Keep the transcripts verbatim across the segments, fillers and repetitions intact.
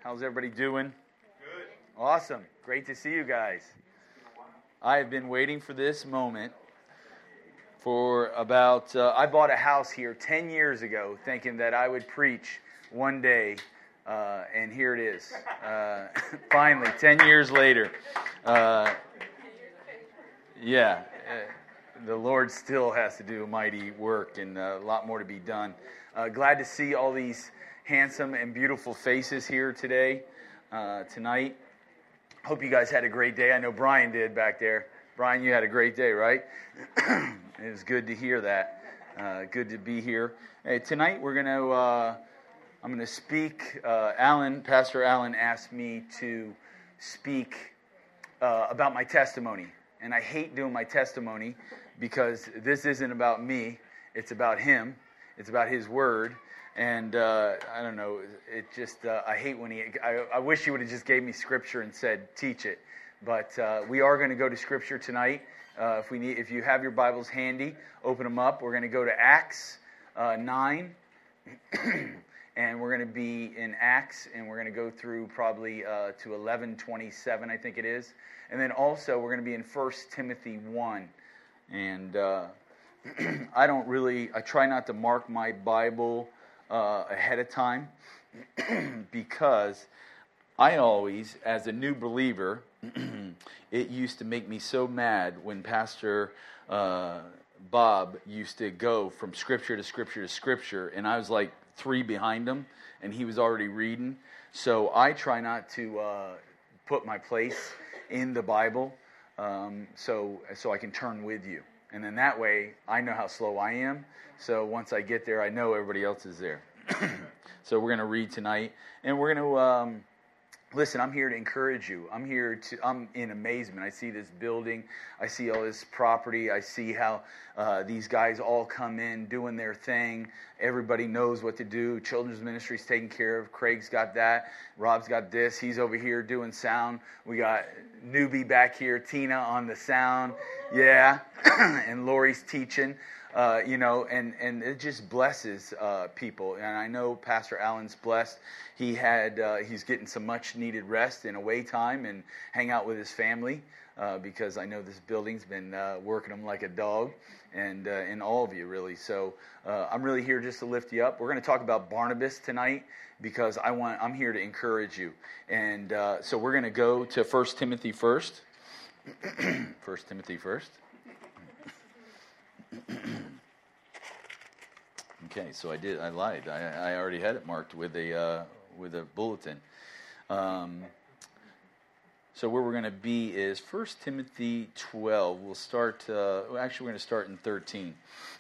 How's everybody doing? Good. Awesome. Great to see you guys. I have been waiting for this moment for about, uh, I bought a house here ten years ago thinking that I would preach one day, uh, and here it is. Uh, finally, ten years later. Uh, yeah, uh, the Lord still has to do a mighty work and uh, a lot more to be done. Uh, glad to see all these handsome and beautiful faces here today, uh, tonight. Hope you guys had a great day. I know Brian did back there. Brian, you had a great day, right? It was good to hear that. Uh, good to be here. Hey, tonight we're going to, uh, I'm going to speak. Uh, Alan, Pastor Alan asked me to speak uh, about my testimony. And I hate doing my testimony because this isn't about me. It's about him. It's about his word. And uh, I don't know, it just, uh, I hate when he, I, I wish he would have just gave me scripture and said, teach it. But uh, we are going to go to scripture tonight. Uh, if we need, if you have your Bibles handy, open them up. We're going to go to Acts uh, nine. And we're going to be in Acts, and we're going to go through probably uh, to eleven twenty-seven, I think it is. And then also we're going to be in First Timothy one. And uh, I don't really, I try not to mark my Bible Uh, ahead of time because I always, as a new believer, it used to make me so mad when Pastor uh, Bob used to go from scripture to scripture to scripture, and I was like three behind him, and he was already reading. So I try not to uh, put my place in the Bible, um, so so I can turn with you. And then that way, I know how slow I am. So once I get there, I know everybody else is there. So we're going to read tonight. And we're going to, um, listen, I'm here to encourage you. I'm here to, I'm in amazement. I see this building. I see all this property. I see how uh, these guys all come in doing their thing. Everybody knows what to do. Children's ministry's taken care of. Craig's got that. Rob's got this. He's over here doing sound. We got newbie back here, Tina on the sound. Yeah. And Lori's teaching. Uh, you know, and, and it just blesses uh, people. And I know Pastor Allen's blessed. He had uh, he's getting some much needed rest and away time and hang out with his family uh, because I know this building's been uh, working him like a dog, and uh, and all of you really. So uh, I'm really here just to lift you up. We're going to talk about Barnabas tonight because I want I'm here to encourage you. And uh, so we're going to go to First Timothy first. First Timothy first. Okay, so I did. I lied. I, I already had it marked with a uh, with a bulletin. Um, so where we're going to be is First Timothy twelve. We'll start. Uh, well, actually, we're going to start in thirteen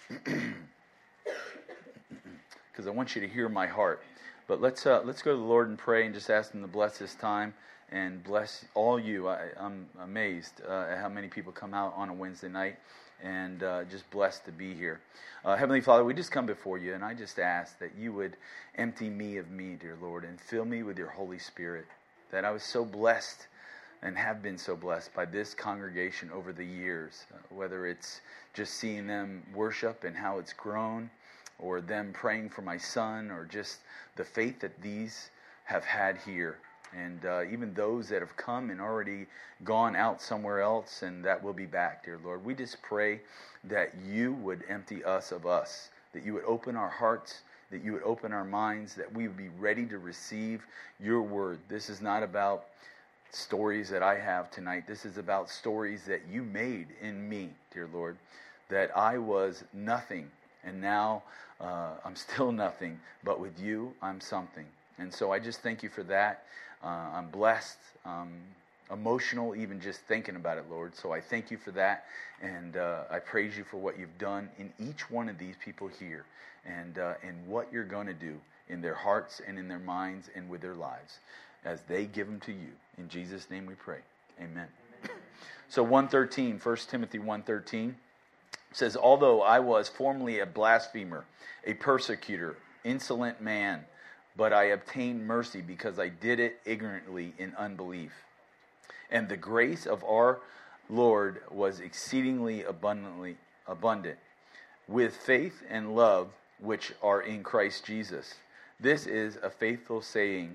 because I want you to hear my heart. But let's uh, let's go to the Lord and pray and just ask Him to bless this time and bless all you. I, I'm amazed uh, at how many people come out on a Wednesday night. And uh, just blessed to be here. Uh, Heavenly Father, we just come before you, and I just ask that you would empty me of me, dear Lord, and fill me with your Holy Spirit, that I was so blessed and have been so blessed by this congregation over the years, uh, whether it's just seeing them worship and how it's grown, or them praying for my son, or just the faith that these have had here. And uh, even those that have come and already gone out somewhere else and that will be back, dear Lord. We just pray that you would empty us of us, that you would open our hearts, that you would open our minds, that we would be ready to receive your word. This is not about stories that I have tonight. This is about stories that you made in me, dear Lord, that I was nothing, and now uh, I'm still nothing, but with you, I'm something. And so I just thank you for that. Uh, I'm blessed, um, emotional, even just thinking about it, Lord. So I thank you for that, and uh, I praise you for what you've done in each one of these people here, and uh, and what you're going to do in their hearts and in their minds and with their lives as they give them to you. In Jesus' name we pray. Amen. So one thirteen, First Timothy one thirteen says, although I was formerly a blasphemer, a persecutor, insolent man, but I obtained mercy because I did it ignorantly in unbelief. And the grace of our Lord was exceedingly abundantly abundant, with faith and love which are in Christ Jesus. This is a faithful saying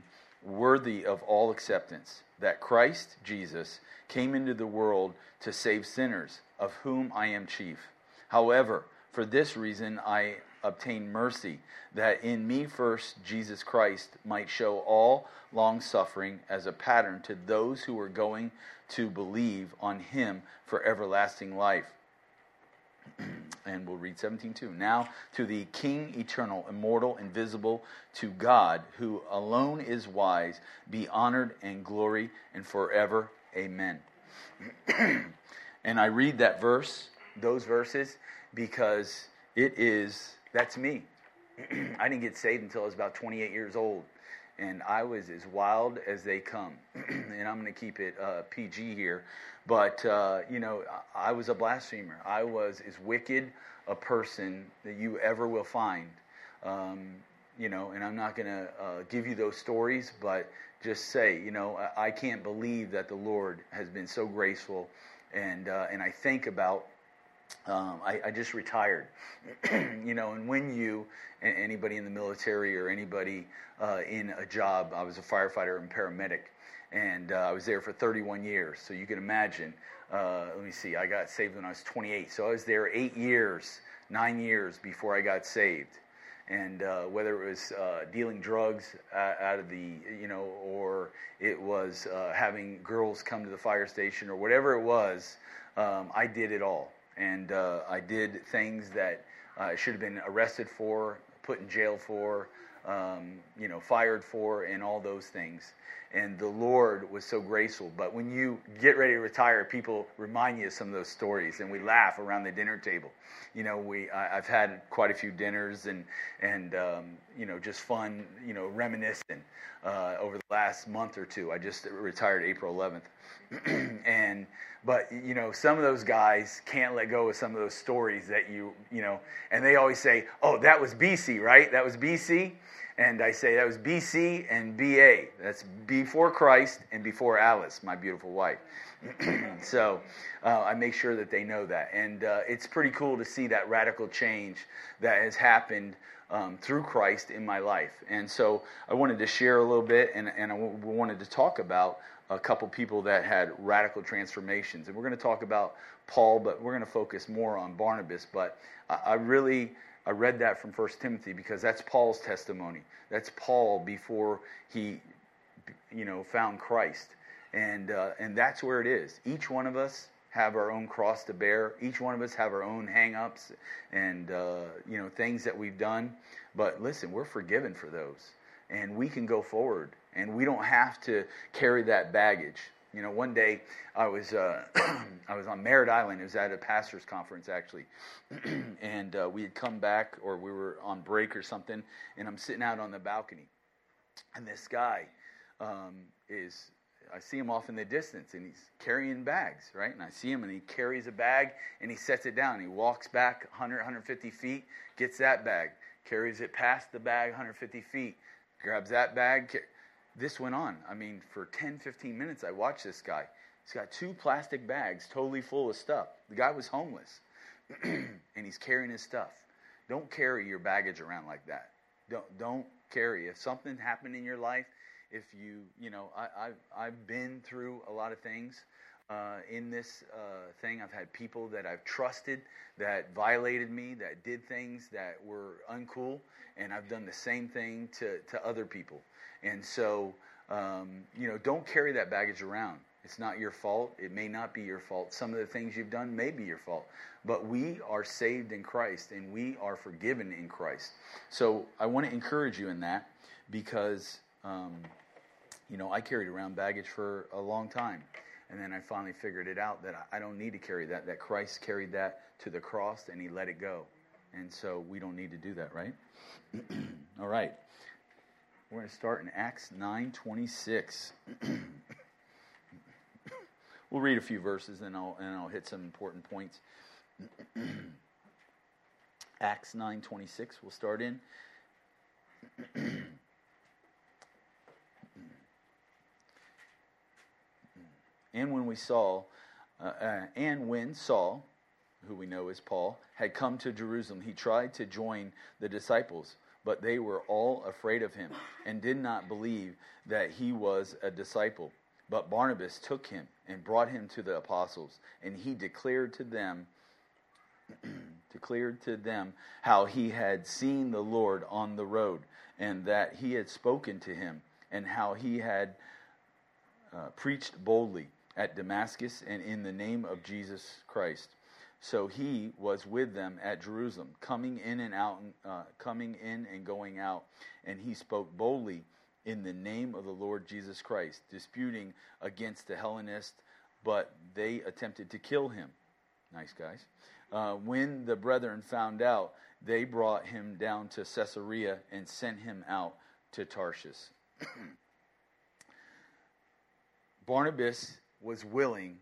worthy of all acceptance, that Christ Jesus came into the world to save sinners, of whom I am chief. However, for this reason I obtained mercy, that in me first Jesus Christ might show all long-suffering as a pattern to those who are going to believe on him for everlasting life. And we'll read seventeen two. Now to the King, eternal, immortal, invisible, to God, who alone is wise, be honored and glory and forever. Amen. And I read that verse, those verses, because it is, that's me. I didn't get saved until I was about twenty-eight years old. And I was as wild as they come. And I'm going to keep it uh, P G here. But, uh, you know, I was a blasphemer. I was as wicked a person that you ever will find. Um, you know, and I'm not going to uh, give you those stories, but just say, you know, I, I can't believe that the Lord has been so graceful. And, uh, and I think about, um, I, I just retired. You know, and when you, anybody in the military or anybody uh, in a job, I was a firefighter and paramedic, and uh, I was there for thirty-one years. So you can imagine, uh, let me see, I got saved when I was twenty-eight. So I was there eight years, nine years before I got saved. And uh, whether it was uh, dealing drugs out of the, you know, or it was uh, having girls come to the fire station or whatever it was, um, I did it all. And uh, I did things that I should have been arrested for, put in jail for, um, you know, fired for, and all those things. And the Lord was so graceful. But when you get ready to retire, people remind you of some of those stories, and we laugh around the dinner table. You know, we I, I've had quite a few dinners and and um, you know, just fun, you know, reminiscing uh, over the last month or two. I just retired April eleventh, and but you know, some of those guys can't let go of some of those stories that you you know, and they always say, "Oh, that was B C, right? That was B C." And I say that was B C and B A. That's before Christ and before Alice, my beautiful wife. So uh, I make sure that they know that. And uh, it's pretty cool to see that radical change that has happened um, through Christ in my life. And so I wanted to share a little bit, and, and I w- wanted to talk about a couple people that had radical transformations. And we're going to talk about Paul, but we're going to focus more on Barnabas. But I, I really... I read that from First Timothy because that's Paul's testimony. That's Paul before he, you know, found Christ, and uh, and that's where it is. Each one of us have our own cross to bear. Each one of us have our own hang-ups and uh, you know, things that we've done. But listen, we're forgiven for those, and we can go forward, and we don't have to carry that baggage. You know, one day I was uh, I was on Merritt Island. It was at a pastor's conference, actually, and uh, we had come back, or we were on break or something, and I'm sitting out on the balcony, and this guy um, is, I see him off in the distance, and he's carrying bags, right? And I see him, and he carries a bag, and he sets it down. He walks back one hundred, one hundred fifty feet, gets that bag, carries it past the bag one hundred fifty feet, grabs that bag. This went on. I mean, for ten, fifteen minutes, I watched this guy. He's got two plastic bags totally full of stuff. The guy was homeless, and he's carrying his stuff. Don't carry your baggage around like that. Don't don't carry. If something happened in your life, if you, you know, I, I've, I've been through a lot of things uh, in this uh, thing. I've had people that I've trusted that violated me, that did things that were uncool, and I've done the same thing to, to other people. And so, um, you know, don't carry that baggage around. It's not your fault. It may not be your fault. Some of the things you've done may be your fault. But we are saved in Christ, and we are forgiven in Christ. So I want to encourage you in that because, um, you know, I carried around baggage for a long time. And then I finally figured it out that I don't need to carry that, that Christ carried that to the cross, and he let it go. And so we don't need to do that, right? All right. We're going to start in Acts nine twenty-six. We'll read a few verses, and I'll and I'll hit some important points. Acts nine twenty-six. We'll start in. And when we saw, uh, uh, and when Saul, who we know is Paul, had come to Jerusalem, he tried to join the disciples, but they were all afraid of him and did not believe that he was a disciple. But Barnabas took him and brought him to the apostles, and he declared to them declared to them how he had seen the Lord on the road, and that he had spoken to him, and how he had uh, preached boldly at Damascus and in the name of Jesus Christ. So he was with them at Jerusalem, coming in and out, uh, coming in and going out, and he spoke boldly in the name of the Lord Jesus Christ, disputing against the Hellenists, but they attempted to kill him. Nice guys. Uh, when the brethren found out, they brought him down to Caesarea and sent him out to Tarshish. Barnabas was willing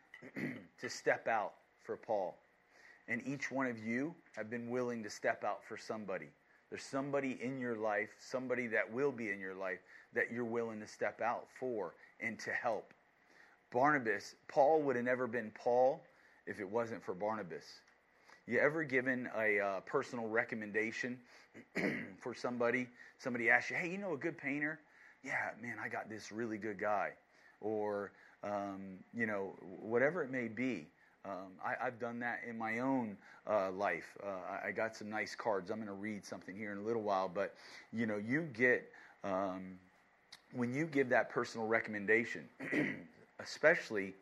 to step out for Paul. And each one of you have been willing to step out for somebody. There's somebody in your life, somebody that will be in your life, that you're willing to step out for and to help. Barnabas, Paul would have never been Paul if it wasn't for Barnabas. You ever given a uh, personal recommendation for somebody? Somebody asks you, hey, you know a good painter? Yeah, man, I got this really good guy. Or, um, you know, whatever it may be. Um, I, I've done that in my own uh, life. Uh, I, I got some nice cards. I'm going to read something here in a little while. But, you know, you get, um, when you give that personal recommendation, especially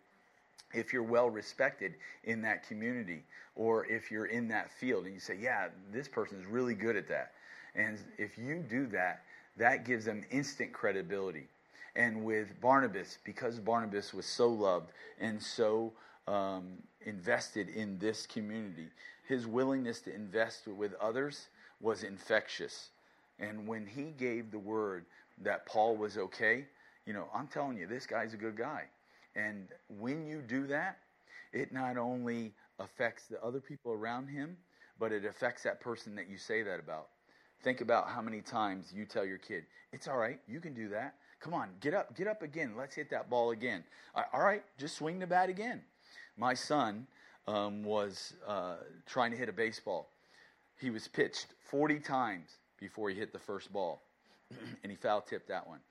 if you're well respected in that community, or if you're in that field and you say, yeah, this person is really good at that. And if you do that, that gives them instant credibility. And with Barnabas, because Barnabas was so loved and so um, invested in this community, his willingness to invest with others was infectious. And when he gave the word that Paul was okay, you know, I'm telling you, this guy's a good guy. And when you do that, it not only affects the other people around him, but it affects that person that you say that about. Think about how many times you tell your kid, it's all right, you can do that. Come on, get up, get up again. Let's hit that ball again. All right, just swing the bat again. My son um, was uh, trying to hit a baseball. He was pitched forty times before he hit the first ball, and he foul-tipped that one.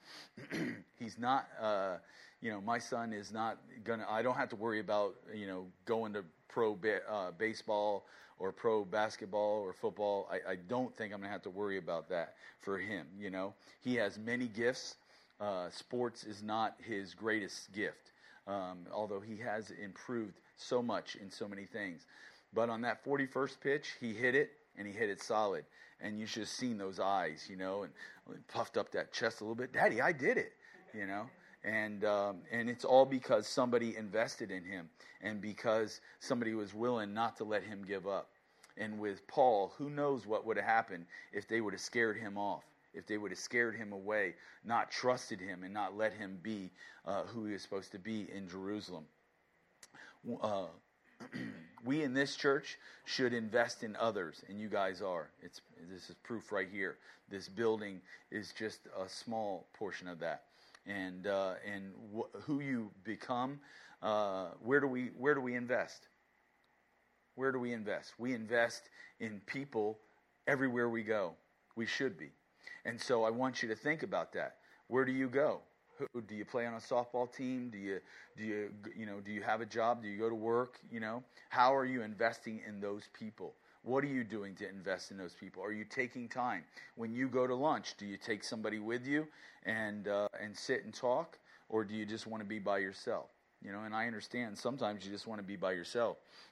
He's not... Uh, You know, my son is not going to, I don't have to worry about, you know, going to pro ba- uh, baseball or pro basketball or football. I, I don't think I'm going to have to worry about that for him, you know. He has many gifts. Uh, sports is not his greatest gift, um, although he has improved so much in so many things. But on that forty-first pitch, he hit it, and he hit it solid. And you should have seen those eyes, you know, and puffed up that chest a little bit. Daddy, I did it, you know. And um, and it's all because somebody invested in him, and because somebody was willing not to let him give up. And with Paul, who knows what would have happened if they would have scared him off, if they would have scared him away, not trusted him, and not let him be uh, who he was supposed to be in Jerusalem. Uh, we in this church should invest in others, and you guys are. It's this is proof right here. This building is just a small portion of that. And uh, and wh- who you become, uh, where do we where do we invest? Where do we invest? We invest in people everywhere we go. We should be, and so I want you to think about that. Where do you go? Who, do you play on a softball team? Do you do you you know do you have a job? Do you go to work? You know, how are you investing in those people? What are you doing to invest in those people? Are you taking time? When you go to lunch, do you take somebody with you and uh, and sit and talk? Or do you just want to be by yourself? You know, and I understand sometimes you just want to be by yourself.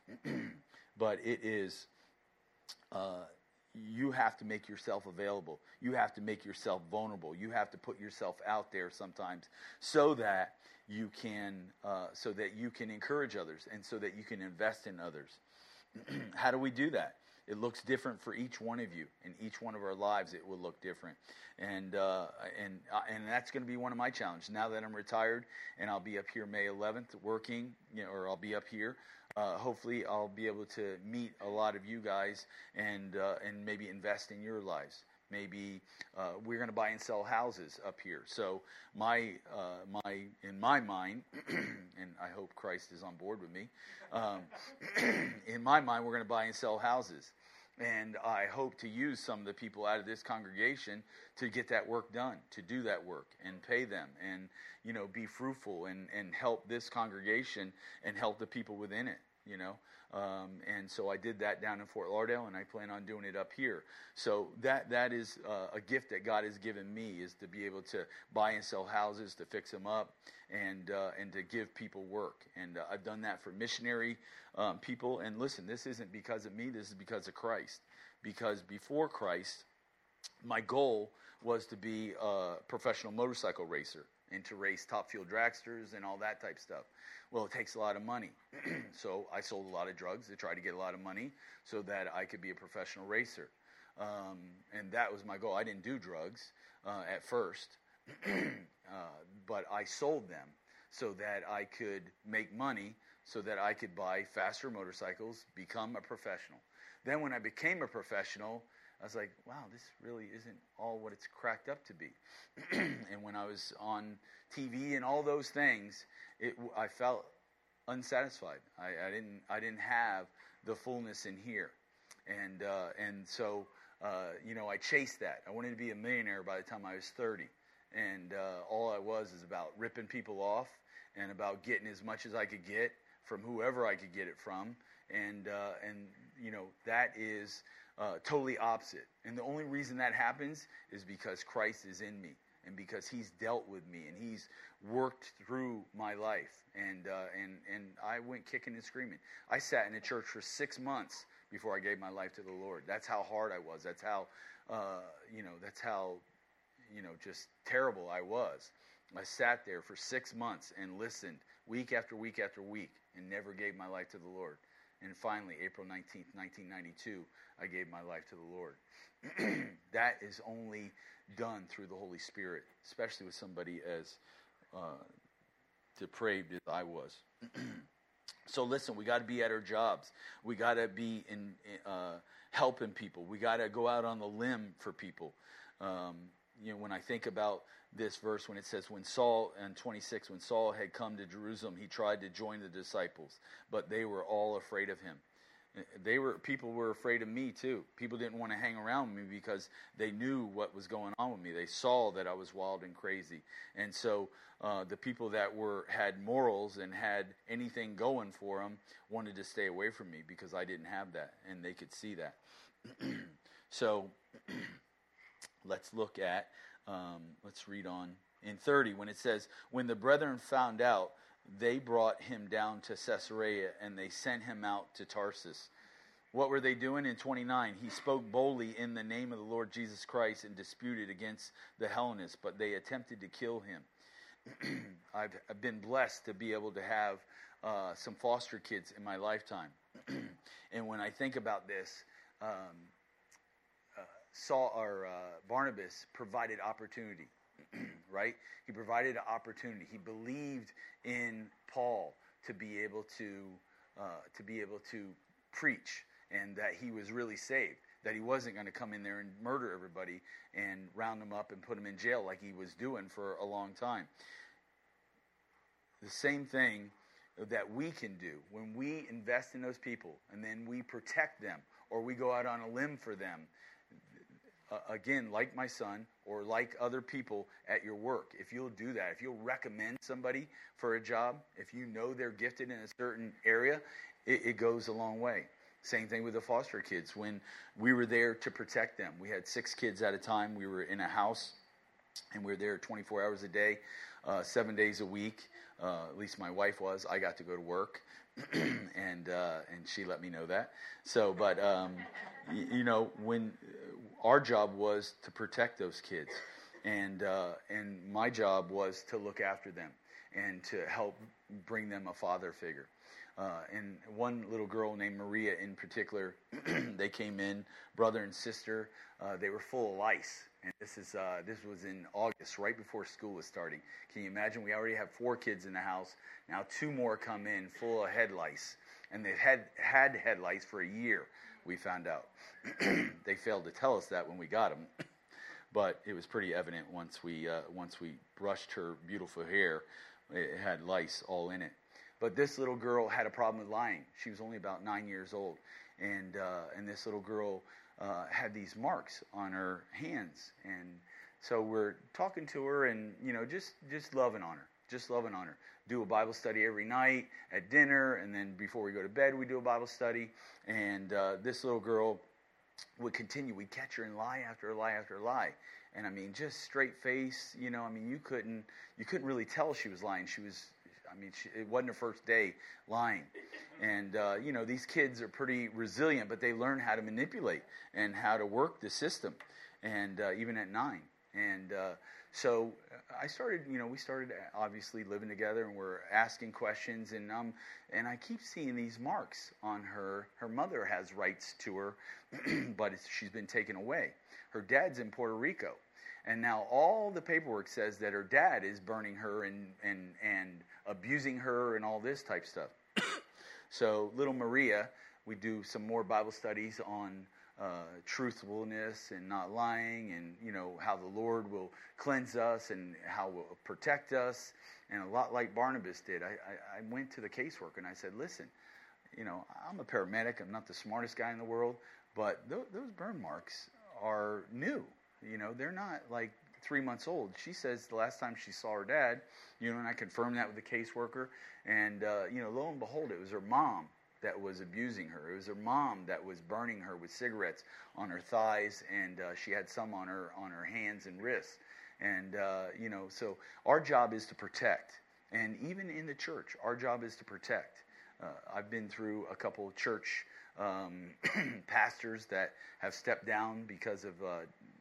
But it is, uh, you have to make yourself available. You have to make yourself vulnerable. You have to put yourself out there sometimes so that you can, uh, so that you can encourage others and so that you can invest in others. How do we do that? It looks different for each one of you. In each one of our lives, it will look different. And uh, and uh, and that's going to be one of my challenges. Now that I'm retired and I'll be up here May eleventh working, you know, or I'll be up here. Uh, hopefully, I'll be able to meet a lot of you guys and uh, and maybe invest in your lives. Maybe uh, we're going to buy and sell houses up here. So my uh, my in my mind, and I hope Christ is on board with me. Um, in my mind, we're going to buy and sell houses, And I hope to use some of the people out of this congregation to get that work done, to do that work and pay them and, you know, be fruitful and, and help this congregation and help the people within it, you know. Um, and so I did that down in Fort Lauderdale, and I plan on doing it up here. So that that is uh, a gift that God has given me, is to be able to buy and sell houses, to fix them up, and uh, and to give people work. And uh, I've done that for missionary um, people. And listen, this isn't because of me. This is because of Christ. Because before Christ, my goal was to be a professional motorcycle racer and to race top fuel dragsters and all that type stuff. Well, it takes a lot of money. So I sold a lot of drugs to try to get a lot of money so that I could be a professional racer. Um, and that was my goal. I didn't do drugs uh, at first, uh, but I sold them so that I could make money so that I could buy faster motorcycles, become a professional. Then when I became a professional, I was like, wow, this really isn't all what it's cracked up to be. And when I was on T V and all those things, it, I felt unsatisfied. I, I didn't I didn't have the fullness in here. And uh, and so, uh, you know, I chased that. I wanted to be a millionaire by the time I was thirty. And uh, all I was is about ripping people off and about getting as much as I could get from whoever I could get it from. And, uh, and you know, that is uh, totally opposite. And the only reason that happens is because Christ is in me and because he's dealt with me and he's worked through my life. And, uh, and, and I went kicking and screaming. I sat in a church for six months before I gave my life to the Lord. That's how hard I was. That's how, uh, you know, that's how, you know, just terrible I was. I sat there for six months and listened week after week after week and never gave my life to the Lord. And finally, April nineteenth, nineteen ninety-two, I gave my life to the Lord. That is only done through the Holy Spirit, especially with somebody as uh, depraved as I was. So listen, we got to be at our jobs. We got to be in uh, helping people. We got to go out on the limb for people. Um, you know, when I think about this verse, when it says, when Saul, and twenty-six, when Saul had come to Jerusalem, he tried to join the disciples, but they were all afraid of him. They were, people were afraid of me too. People didn't want to hang around me because they knew what was going on with me. They saw that I was wild and crazy. And so uh, the people that were had morals and had anything going for them wanted to stay away from me because I didn't have that, and they could see that. So let's look at, um, let's read on in thirty when it says, when the brethren found out, they brought him down to Caesarea and they sent him out to Tarsus. What were they doing? In twenty-nine, he spoke boldly in the name of the Lord Jesus Christ and disputed against the Hellenists, but they attempted to kill him. I've, I've been blessed to be able to have uh, some foster kids in my lifetime. And when I think about this, um, uh, Saul or uh, Barnabas provided opportunity. Right? He provided an opportunity. He believed in Paul to be able to uh, to be able to preach, and that he was really saved. That he wasn't going to come in there and murder everybody and round them up and put them in jail like he was doing for a long time. The same thing that we can do when we invest in those people and then we protect them or we go out on a limb for them. Uh, again, like my son or like other people at your work, if you'll do that, if you'll recommend somebody for a job, if you know they're gifted in a certain area, it, it goes a long way. Same thing with the foster kids. When we were there to protect them, we had six kids at a time. We were in a house, and we were there twenty-four hours a day, uh, seven days a week. Uh, at least my wife was. I got to go to work, and uh, and she let me know that. So, but um, you, you know, when uh, our job was to protect those kids, and uh, and my job was to look after them and to help bring them a father figure. Uh, and one little girl named Maria in particular, they came in, brother and sister. Uh, they were full of lice. And this is uh, this was in August, right before school was starting. Can you imagine? We already have four kids in the house. Now two more come in full of head lice. And they've had, had head lice for a year, we found out. They failed to tell us that when we got them. But it was pretty evident once we uh, once we brushed her beautiful hair. It had lice all in it. But this little girl had a problem with lying. She was only about nine years old. and uh, and this little girl uh, had these marks on her hands, and so we're talking to her, and you know, just just loving on her, just loving on her. Do a Bible study every night at dinner, and then before we go to bed, we do a Bible study. And uh, this little girl would continue. We'd catch her in lie after lie after lie, and I mean, just straight face. You know, I mean, you couldn't you couldn't really tell she was lying. She was. I mean, she, it wasn't her first day lying. And, uh, you know, these kids are pretty resilient, but they learn how to manipulate and how to work the system, and uh, even at nine. And uh, so I started, you know, we started obviously living together, and we're asking questions, and um, and I keep seeing these marks on her. Her mother has rights to her, but it's, she's been taken away. Her dad's in Puerto Rico. And now all the paperwork says that her dad is burning her and, and, and abusing her and all this type stuff. So little Maria, we do some more Bible studies on uh, truthfulness and not lying, and you know how the Lord will cleanse us and how will protect us. And a lot like Barnabas did, I, I, I went to the caseworker and I said, listen, you know, I'm a paramedic. I'm not the smartest guy in the world, but th- those burn marks are new. You know, they're not like three months old. She says the last time she saw her dad, you know, and I confirmed that with the caseworker. And, uh, you know, lo and behold, it was her mom that was abusing her. It was her mom that was burning her with cigarettes on her thighs, and uh, she had some on her on her hands and wrists. And, uh, you know, so our job is to protect. And even in the church, our job is to protect. Uh, I've been through a couple of church um, pastors that have stepped down because of uh,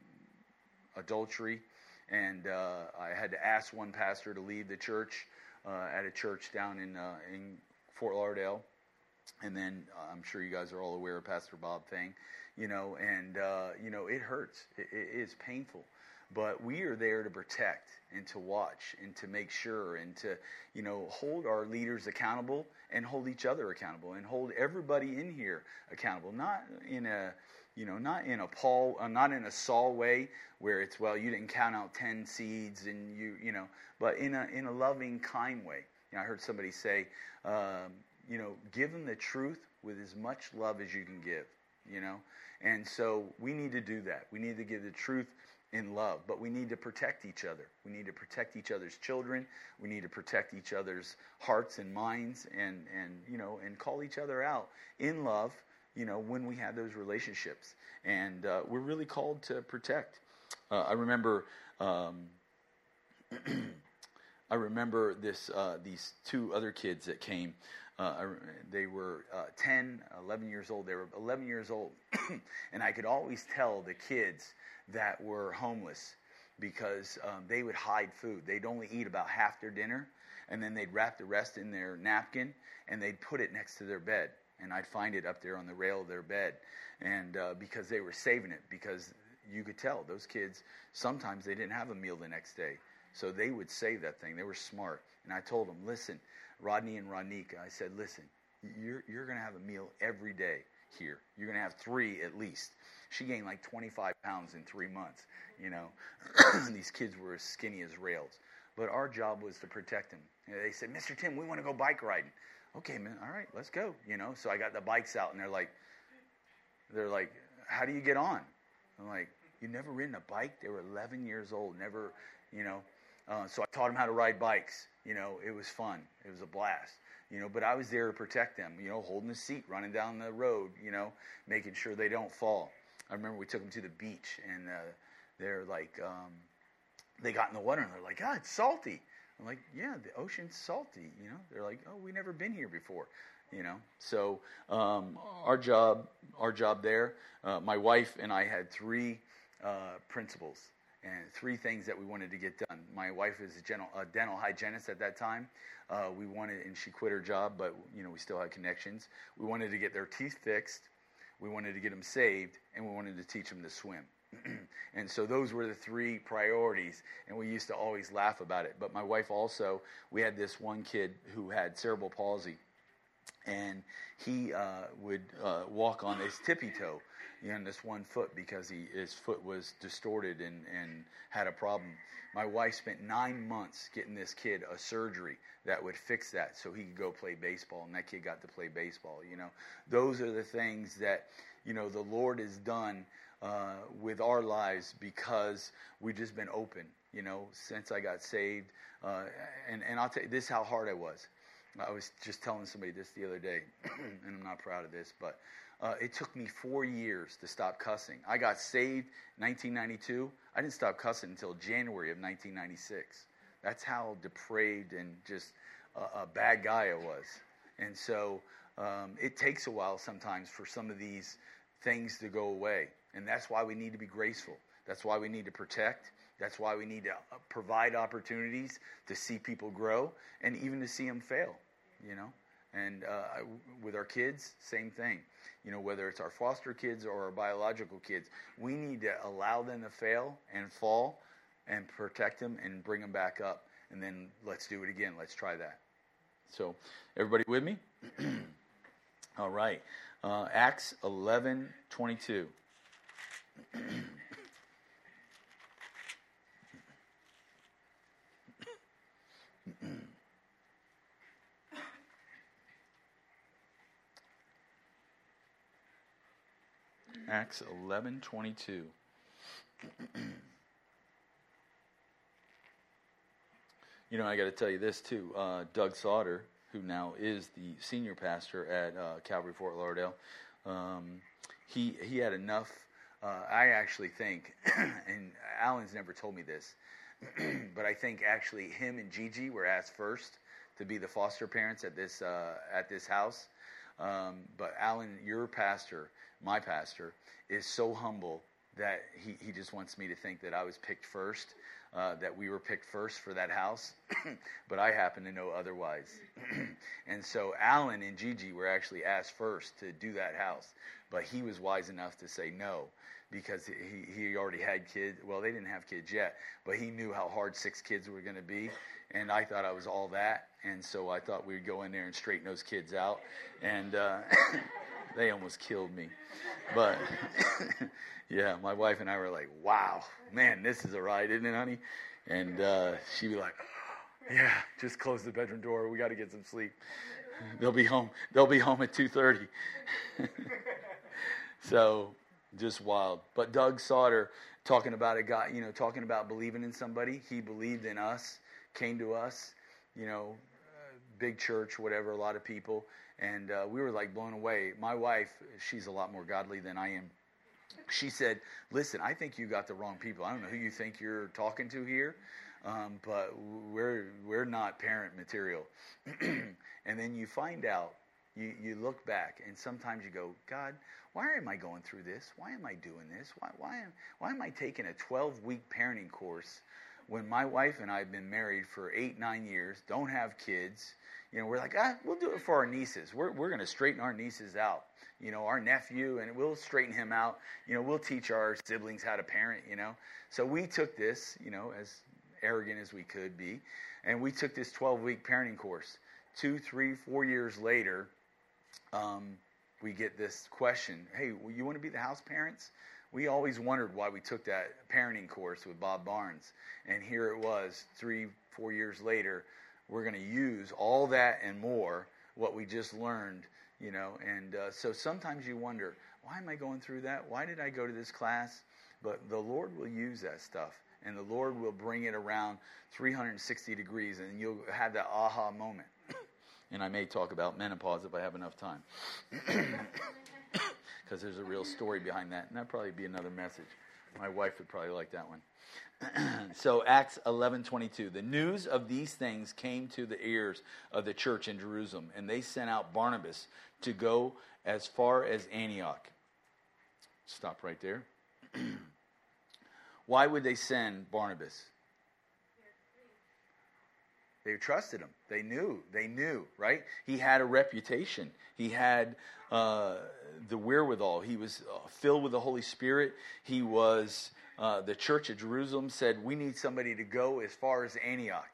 adultery, and uh, I had to ask one pastor to leave the church uh, at a church down in uh, in Fort Lauderdale, and then uh, I'm sure you guys are all aware of Pastor Bob Fang, you know, and uh, you know it hurts, it, it is painful, but we are there to protect and to watch and to make sure and to, you know, hold our leaders accountable and hold each other accountable and hold everybody in here accountable, not in a You know, not in a Paul, uh, not in a Saul way where it's, well, you didn't count out ten seeds and you, you know, but in a in a loving, kind way. You know, I heard somebody say, um, you know, give them the truth with as much love as you can give. You know, and so we need to do that. We need to give the truth in love, but we need to protect each other. We need to protect each other's children. We need to protect each other's hearts and minds, and and you know, and call each other out in love. You know, when we have those relationships, and uh, we're really called to protect. Uh, I remember, um, I remember this. Uh, these two other kids that came. Uh, they were uh, ten, eleven years old. They were eleven years old, and I could always tell the kids that were homeless because um, they would hide food. They'd only eat about half their dinner, and then they'd wrap the rest in their napkin, and they'd put it next to their bed. And I'd find it up there on the rail of their bed, and uh, because they were saving it, because you could tell those kids, sometimes they didn't have a meal the next day, so they would save that thing. They were smart. And I told them, listen, Rodney and Rodnika, I said, listen, you're, you're going to have a meal every day here. You're going to have three at least. She gained like twenty-five pounds in three months, you know. These kids were as skinny as rails. But our job was to protect them. And they said, Mister Tim, we want to go bike riding. Okay, man, all right, let's go, you know. So I got the bikes out, and they're like, they're like, how do you get on? I'm like, you never ridden a bike? They were eleven years old, never, you know. Uh, so I taught them how to ride bikes. You know, it was fun. It was a blast, you know. But I was there to protect them, you know, holding the seat, running down the road, you know, making sure they don't fall. I remember we took them to the beach, and uh, they're like, um, they got in the water, and they're like, ah, it's salty. I'm like, yeah, the ocean's salty, you know. They're like, oh, we never been here before, you know. So um, our job, our job there, uh, my wife and I had three uh, principles and three things that we wanted to get done. My wife is a, general, a dental hygienist at that time. Uh, we wanted, and she quit her job, but you know, we still had connections. We wanted to get their teeth fixed, we wanted to get them saved, and we wanted to teach them to swim. And so those were the three priorities, and we used to always laugh about it. But my wife also, we had this one kid who had cerebral palsy, and he uh, would uh, walk on his tippy toe, you know, on this one foot because he his foot was distorted and, and had a problem. My wife spent nine months getting this kid a surgery that would fix that so he could go play baseball, and that kid got to play baseball. You know, those are the things that, you know, the Lord has done uh, with our lives because we've just been open, you know, since I got saved. Uh, and, and I'll tell you, this is how hard I was. I was just telling somebody this the other day, and I'm not proud of this, but uh, it took me four years to stop cussing. I got saved in nineteen ninety-two. I didn't stop cussing until January of nineteen ninety-six. That's how depraved and just a, a bad guy I was. And so um, it takes a while sometimes for some of these things to go away. And that's why we need to be graceful. That's why we need to protect. That's why we need to provide opportunities to see people grow and even to see them fail, you know. And uh, with our kids, same thing. You know, whether it's our foster kids or our biological kids, we need to allow them to fail and fall and protect them and bring them back up. And then let's do it again. Let's try that. So, everybody with me? All right. Uh, Acts eleven twenty-two. Acts eleven twenty-two. You know, I got to tell you this too. Uh, Doug Sauter, who now is the senior pastor at uh, Calvary Fort Lauderdale, um, he he had enough. Uh, I actually think, and Alan's never told me this, but I think actually him and Gigi were asked first to be the foster parents at this uh, at this house. Um, but Alan, your pastor, my pastor, is so humble that he, he just wants me to think that I was picked first, uh, that we were picked first for that house, but I happen to know otherwise. And so Alan and Gigi were actually asked first to do that house, but he was wise enough to say no because he, he already had kids. Well, they didn't have kids yet, but he knew how hard six kids were going to be, and I thought I was all that, and so I thought we'd go in there and straighten those kids out, and uh, they almost killed me. But yeah, my wife and I were like, wow, man, this is a ride, isn't it, honey? And uh, she'd be like, yeah, just close the bedroom door. We got to get some sleep. They'll be home. They'll be home at two thirty. So just wild. But Doug Sauter, talking about a guy, you know, talking about believing in somebody. He believed in us, came to us, you know, uh, big church, whatever, a lot of people. And uh, we were like blown away. My wife, she's a lot more godly than I am. She said, listen, I think you got the wrong people. I don't know who you think you're talking to here, um, but we're we're not parent material. And then you find out, you, you look back, and sometimes you go, God, why am I going through this? Why am I doing this? Why why am, why am I taking a twelve-week parenting course when my wife and I have been married for eight, nine years, don't have kids? You know, we're like, ah, we'll do it for our nieces. We're we're going to straighten our nieces out. You know, our nephew, and we'll straighten him out. You know, we'll teach our siblings how to parent, you know. So we took this, you know, as arrogant as we could be, and we took this twelve-week parenting course. Two, three, four years later, um, we get this question, hey, well, you want to be the house parents? We always wondered why we took that parenting course with Bob Barnes. And here it was, three, four years later, we're going to use all that and more, what we just learned, you know. And uh, so sometimes you wonder, why am I going through that? Why did I go to this class? But the Lord will use that stuff, and the Lord will bring it around three hundred sixty degrees, and you'll have that aha moment. And I may talk about menopause if I have enough time, because there's a real story behind that, and that'd probably be another message. My wife would probably like that one. So Acts eleven twenty-two. The news of these things came to the ears of the church in Jerusalem, and they sent out Barnabas to go as far as Antioch. Stop right there. Why would they send Barnabas? They trusted him. They knew. They knew, right? He had a reputation. He had uh, the wherewithal. He was uh, filled with the Holy Spirit. He was, uh, the church at Jerusalem said, we need somebody to go as far as Antioch.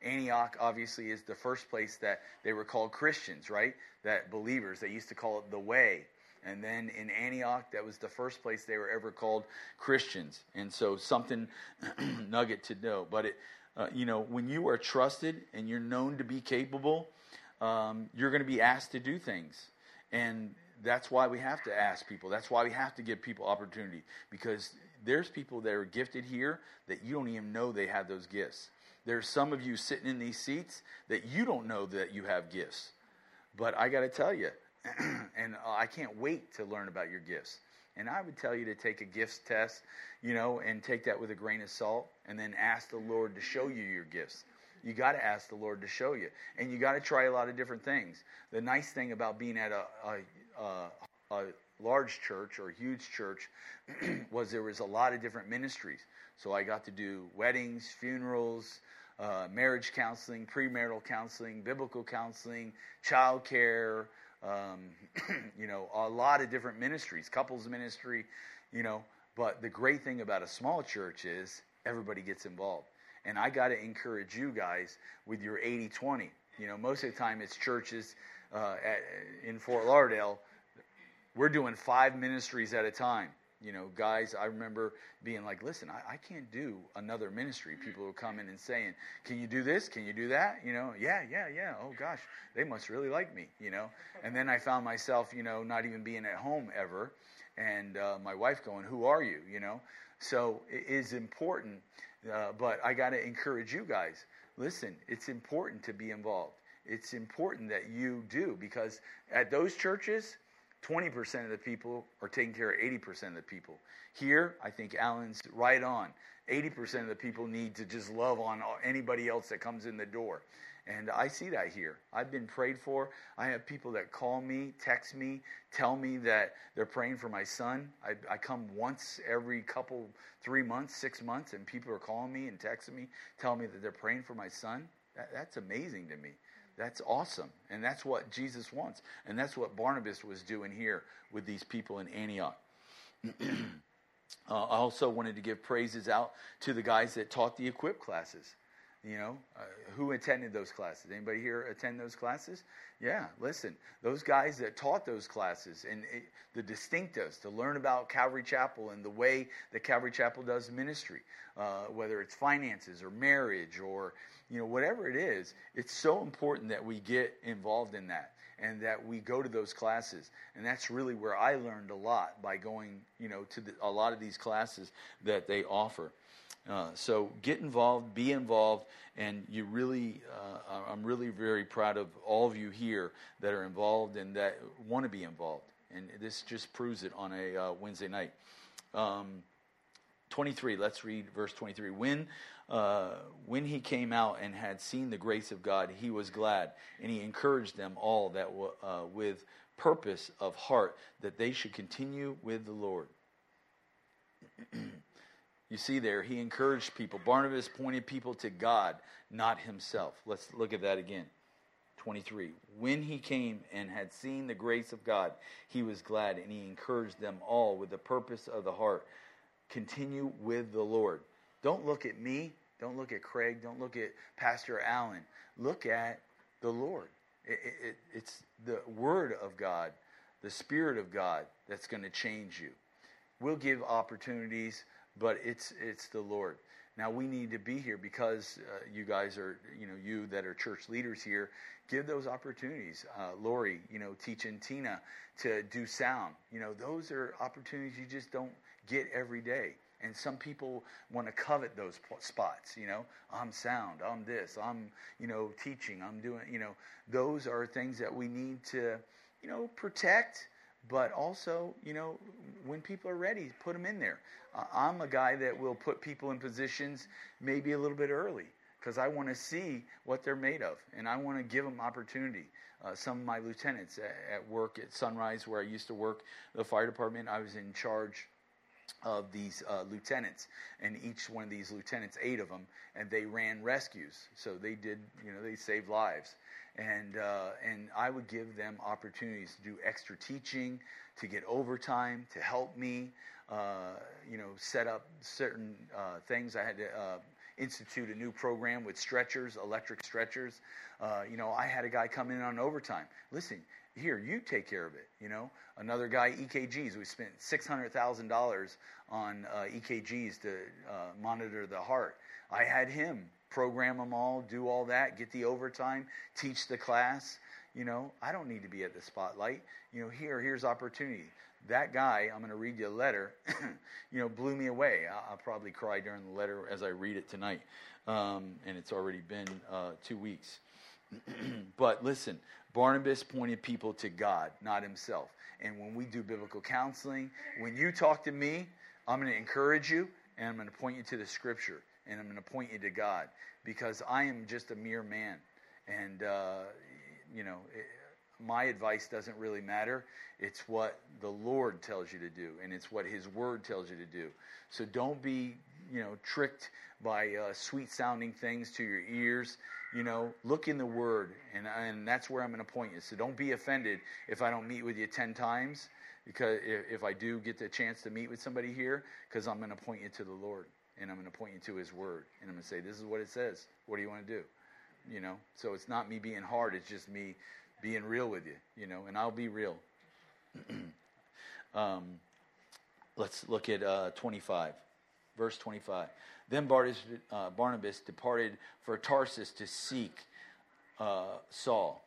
Antioch, obviously, is the first place that they were called Christians, right? That believers, they used to call it the way. And then in Antioch, that was the first place they were ever called Christians. And so something nugget to know. But, it, uh, you know, when you are trusted and you're known to be capable, um, you're going to be asked to do things. And that's why we have to ask people. That's why we have to give people opportunity. Because there's people that are gifted here that you don't even know they have those gifts. There's some of you sitting in these seats that you don't know that you have gifts. But I got to tell you, and I can't wait to learn about your gifts. And I would tell you to take a gifts test, you know, and take that with a grain of salt, and then ask the Lord to show you your gifts. You got to ask the Lord to show you, and you got to try a lot of different things. The nice thing about being at a, a, a, a large church or a huge church was there was a lot of different ministries. So I got to do weddings, funerals, uh, marriage counseling, premarital counseling, biblical counseling, child care. Um, you know, a lot of different ministries, couples ministry, you know, but the great thing about a small church is everybody gets involved. And I got to encourage you guys with your eighty twenty. You know, most of the time it's churches uh, at, in Fort Lauderdale. We're doing five ministries at a time. You know, guys, I remember being like, listen, I, I can't do another ministry. People will come in and saying, can you do this? Can you do that? You know, yeah, yeah, yeah. Oh, gosh, they must really like me, you know. And then I found myself, you know, not even being at home ever. And uh, my wife going, who are you, you know? So it is important, uh, but I got to encourage you guys. Listen, it's important to be involved. It's important that you do, because at those churches, twenty percent of the people are taking care of eighty percent of the people. Here, I think Alan's right on. eighty percent of the people need to just love on anybody else that comes in the door. And I see that here. I've been prayed for. I have people that call me, text me, tell me that they're praying for my son. I, I come once every couple, three months, six months, and people are calling me and texting me, telling me that they're praying for my son. That, that's amazing to me. That's awesome. And that's what Jesus wants. And that's what Barnabas was doing here with these people in Antioch. uh, I also wanted to give praises out to the guys that taught the Equip classes. You know, uh, who attended those classes? Anybody here attend those classes? Yeah, listen, those guys that taught those classes and it, the distinctives to learn about Calvary Chapel and the way that Calvary Chapel does ministry, uh, whether it's finances or marriage or, you know, whatever it is, it's so important that we get involved in that and that we go to those classes. And that's really where I learned a lot by going, you know, to the, a lot of these classes that they offer. Uh, so get involved, be involved, and you really, uh, I'm really very proud of all of you here that are involved and that want to be involved. And this just proves it on a uh, Wednesday night. Um, twenty-three, let's read verse twenty-three. When, uh, when he came out and had seen the grace of God, he was glad, and he encouraged them all that w- uh, with purpose of heart that they should continue with the Lord. You see there, he encouraged people. Barnabas pointed people to God, not himself. Let's look at that again. twenty-three. When he came and had seen the grace of God, he was glad, and he encouraged them all with the purpose of the heart. Continue with the Lord. Don't look at me. Don't look at Craig. Don't look at Pastor Allen. Look at the Lord. It, it, it's the Word of God, the Spirit of God that's going to change you. We'll give opportunities, but it's it's the Lord. Now we need to be here because uh, you guys are, you know, you that are church leaders here, give those opportunities. Uh, Lori, you know, teaching Tina to do sound. You know, those are opportunities you just don't get every day. And some people want to covet those spots, you know. I'm sound, I'm this, I'm, you know, teaching, I'm doing, you know. Those are things that we need to, you know, protect. But also, you know, when people are ready, put them in there. Uh, I'm a guy that will put people in positions maybe a little bit early because I want to see what they're made of, and I want to give them opportunity. Uh, some of my lieutenants at, at work at Sunrise, where I used to work, the fire department, I was in charge of these uh, lieutenants, and each one of these lieutenants, eight of them, and they ran rescues. So they did, you know, they saved lives. And uh, and I would give them opportunities to do extra teaching, to get overtime, to help me, uh, you know, set up certain uh, things. I had to uh, institute a new program with stretchers, electric stretchers. Uh, you know, I had a guy come in on overtime. Listen, here, you take care of it, you know. Another guy, E K Gs. We spent six hundred thousand dollars on uh, E K Gs to uh, monitor the heart. I had him program them all, do all that, get the overtime, teach the class. You know, I don't need to be at the spotlight. You know, here, here's opportunity. That guy, I'm going to read you a letter, you know, blew me away. I'll, I'll probably cry during the letter as I read it tonight. Um, and it's already been uh, two weeks. But listen, Barnabas pointed people to God, not himself. And when we do biblical counseling, when you talk to me, I'm going to encourage you, and I'm going to point you to the Scripture, and I'm going to point you to God, because I am just a mere man. And, uh, you know, it, my advice doesn't really matter. It's what the Lord tells you to do, and it's what His Word tells you to do. So don't be, you know, tricked by uh, sweet-sounding things to your ears. You know, look in the Word, and and that's where I'm going to point you. So don't be offended if I don't meet with you ten times, because if, if I do get the chance to meet with somebody here, because I'm going to point you to the Lord, and I'm going to point you to His Word, and I'm going to say, this is what it says. What do you want to do? You know, so it's not me being hard. It's just me being real with you, you know, and I'll be real. um, let's look at uh, twenty-five, verse twenty-five. Then Barnabas, uh, Barnabas departed for Tarsus to seek uh, Saul.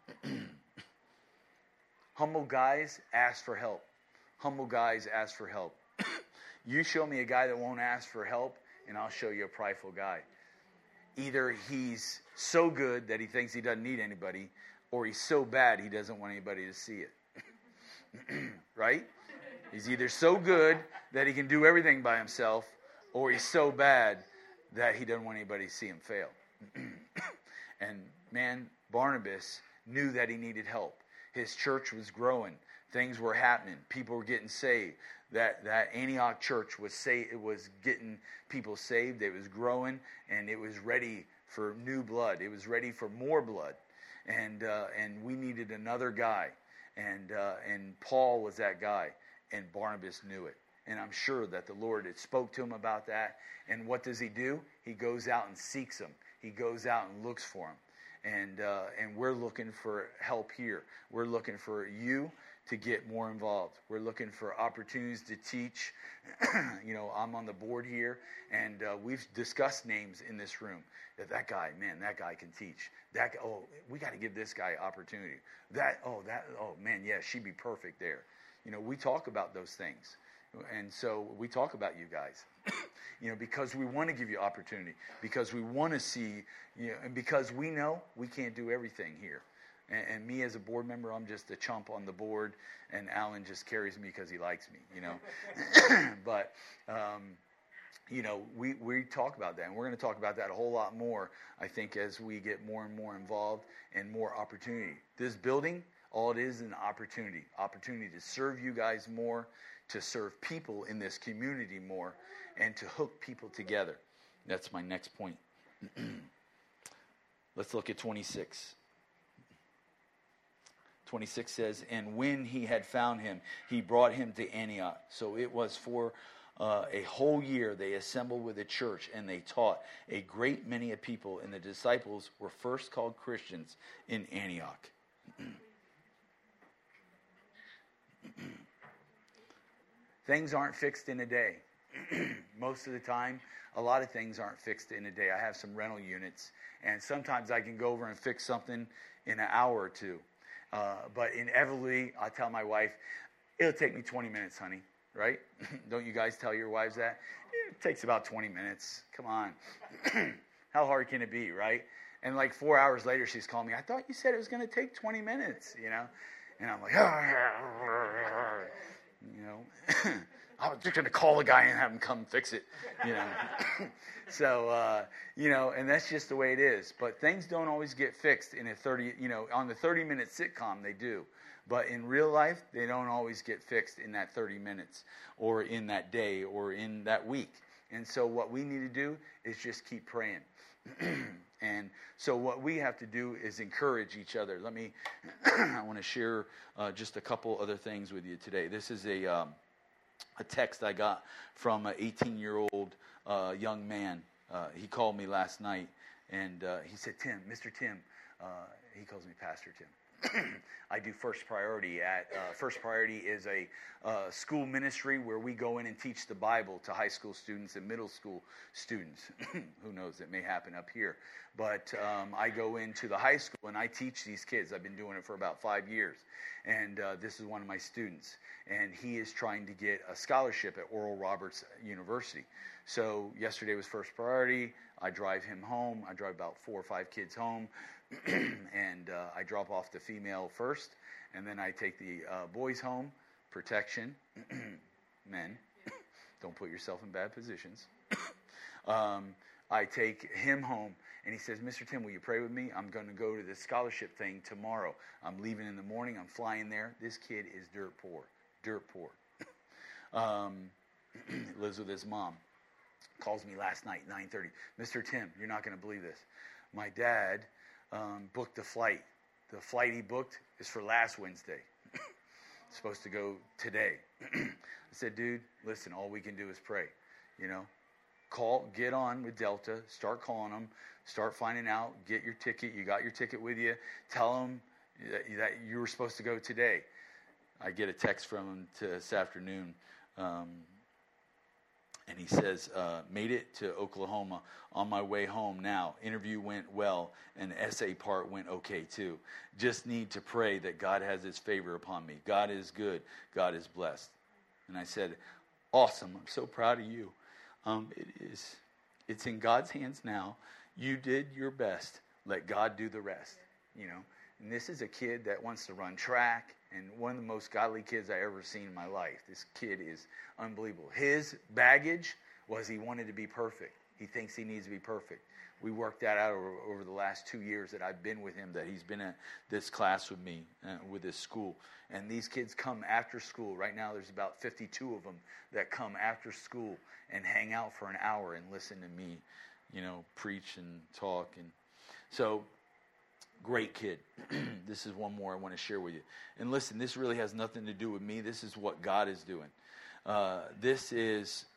Humble guys ask for help. Humble guys ask for help. You show me a guy that won't ask for help, and I'll show you a prideful guy. Either he's so good that he thinks he doesn't need anybody, or he's so bad he doesn't want anybody to see it. Right? He's either so good that he can do everything by himself, or he's so bad that he doesn't want anybody to see him fail. And man, Barnabas knew that he needed help. His church was growing. Things were happening. People were getting saved. That that Antioch church was say it was getting people saved. It was growing, and it was ready for new blood. It was ready for more blood, and uh, and we needed another guy, and uh, and Paul was that guy, and Barnabas knew it, and I'm sure that the Lord had spoke to him about that. And what does he do? He goes out and seeks him. He goes out and looks for him, and uh, and we're looking for help here. We're looking for you to get more involved. We're looking for opportunities to teach. You know, I'm on the board here, and uh, we've discussed names in this room. That, that guy, man, that guy can teach. That guy, oh, we got to give this guy opportunity. That, oh, that, oh, man, yeah, she'd be perfect there. You know, we talk about those things, and so we talk about you guys. You know, because we want to give you opportunity, because we want to see, you know, and because we know we can't do everything here. And, and me as a board member, I'm just a chump on the board, and Alan just carries me because he likes me, you know. But, um, you know, we, we talk about that, and we're going to talk about that a whole lot more, I think, as we get more and more involved and more opportunity. This building, all it is is an opportunity, opportunity to serve you guys more, to serve people in this community more, and to hook people together. That's my next point. Let's look at twenty-six. twenty-six says, and when he had found him, he brought him to Antioch. So it was for uh, a whole year they assembled with the church, and they taught a great many of people, and the disciples were first called Christians in Antioch. Things aren't fixed in a day. Most of the time, a lot of things aren't fixed in a day. I have some rental units, and sometimes I can go over and fix something in an hour or two. Uh, but inevitably, I tell my wife, it'll take me twenty minutes, honey, right? Don't you guys tell your wives that? It takes about twenty minutes. Come on. How hard can it be, right? And like four hours later, she's calling me, I thought you said it was going to take twenty minutes, you know? And I'm like, you know, I was just going to call the guy and have him come fix it, you know. So, uh, you know, and that's just the way it is. But things don't always get fixed in a thirty, you know, on the thirty-minute sitcom, they do. But in real life, they don't always get fixed in that thirty minutes or in that day or in that week. And so what we need to do is just keep praying. And so what we have to do is encourage each other. Let me, I want to share uh, just a couple other things with you today. This is a um, a text I got from an eighteen-year-old uh, young man. uh, he called me last night, and uh, he said, Tim, Mister Tim, uh, he calls me Pastor Tim. I do First Priority at uh, First Priority is a uh, school ministry where we go in and teach the Bible to high school students and middle school students. Who knows, it may happen up here. But um, I go into the high school and I teach these kids. I've been doing it for about five years. And uh, this is one of my students. And he is trying to get a scholarship at Oral Roberts University. So yesterday was First Priority. I drive him home. I drive about four or five kids home. and uh, I drop off the female first, and then I take the uh, boys home. Protection, men, don't put yourself in bad positions. um, I take him home, and he says, Mister Tim, will you pray with me? I'm going to go to this scholarship thing tomorrow. I'm leaving in the morning. I'm flying there. This kid is dirt poor, dirt poor. um, lives with his mom. Calls me last night, nine thirty. Mister Tim, you're not going to believe this. My dad Um, booked the flight. The flight he booked is for last Wednesday. It's supposed to go today. I said, dude, listen, all we can do is pray. You know, call, get on with Delta, start calling them, start finding out, get your ticket. You got your ticket with you. Tell them that, that you were supposed to go today. I get a text from him to this afternoon. Um, And he says, uh, made it to Oklahoma on my way home now. Interview went well, and the essay part went okay too. Just need to pray that God has his favor upon me. God is good. God is blessed. And I said, awesome. I'm so proud of you. Um, it is, it's in God's hands now. You did your best. Let God do the rest. You know, and this is a kid that wants to run track, and one of the most godly kids I ever seen in my life. This kid is unbelievable. His baggage was he wanted to be perfect. He thinks he needs to be perfect. We worked that out over, over the last two years that I've been with him, that he's been at this class with me, uh, with this school. And these kids come after school. Right now there's about fifty-two of them that come after school and hang out for an hour and listen to me, you know, preach and talk. And so, great kid. This is one more I want to share with you. And listen, this really has nothing to do with me. This is what God is doing. Uh, this is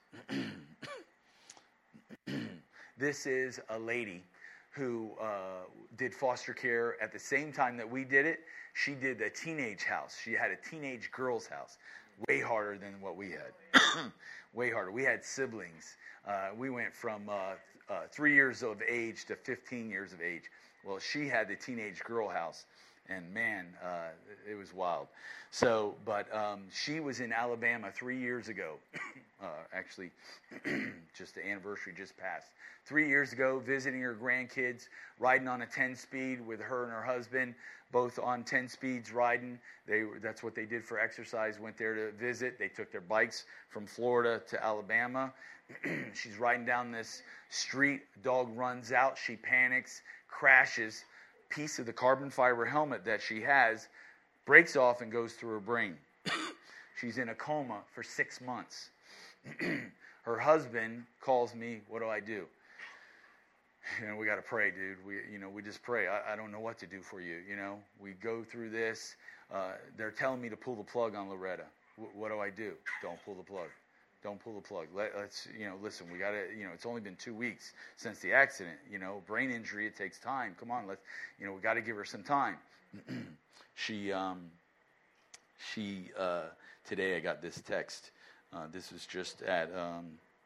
this is a lady who uh, did foster care at the same time that we did it. She did a teenage house. She had a teenage girls' house. Way harder than what we had. Way harder. We had siblings. Uh, we went from uh, uh, three years of age to fifteen years of age. Well, she had the teenage girl house, and man, uh, it was wild. So, but um, she was in Alabama three years ago. uh, actually, just the anniversary just passed. Three years ago, visiting her grandkids, riding on a ten-speed with her and her husband, both on ten speeds riding. They that's what they did for exercise. Went there to visit. They took their bikes from Florida to Alabama. She's riding down this street. Dog runs out. She panics, crashes. Piece of the carbon fiber helmet that she has breaks off and goes through her brain. She's in a coma for six months. Her husband calls me. What do I do? You know, we got to pray, dude. We, you know, we just pray. I, I don't know what to do for you. You know, we go through this. Uh, they're telling me to pull the plug on Loretta. W- what do I do? Don't pull the plug. Don't pull the plug. Let, let's, you know, listen, we got to, you know, it's only been two weeks since the accident. You know, brain injury, it takes time. Come on, let's, you know, we got to give her some time. she, um, she, uh, today I got this text. Uh, this was just at um,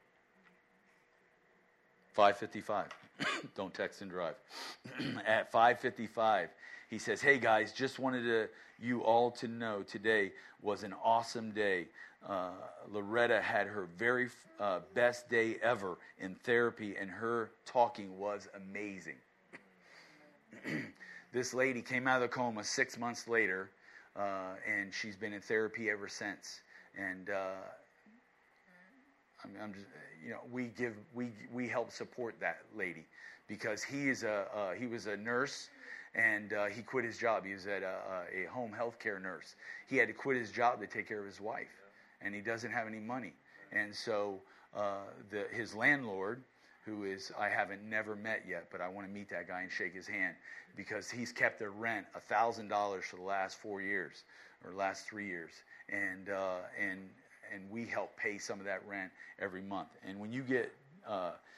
five fifty-five. Don't text and drive. At five fifty-five, he says, hey guys, just wanted to, you all to know today was an awesome day. Uh, Loretta had her very uh, best day ever in therapy, and her talking was amazing. This lady came out of the coma six months later, uh, and she's been in therapy ever since. And uh, I'm, I'm just, you know, we give, we we help support that lady because he is a uh, he was a nurse. And uh, he quit his job. He was at a, a home health care nurse. He had to quit his job to take care of his wife. And he doesn't have any money. And so uh, the, his landlord, who is, I haven't never met yet, but I want to meet that guy and shake his hand because he's kept their rent one thousand dollars for the last four years or last three years. And, uh, and, and we help pay some of that rent every month. And when you get uh,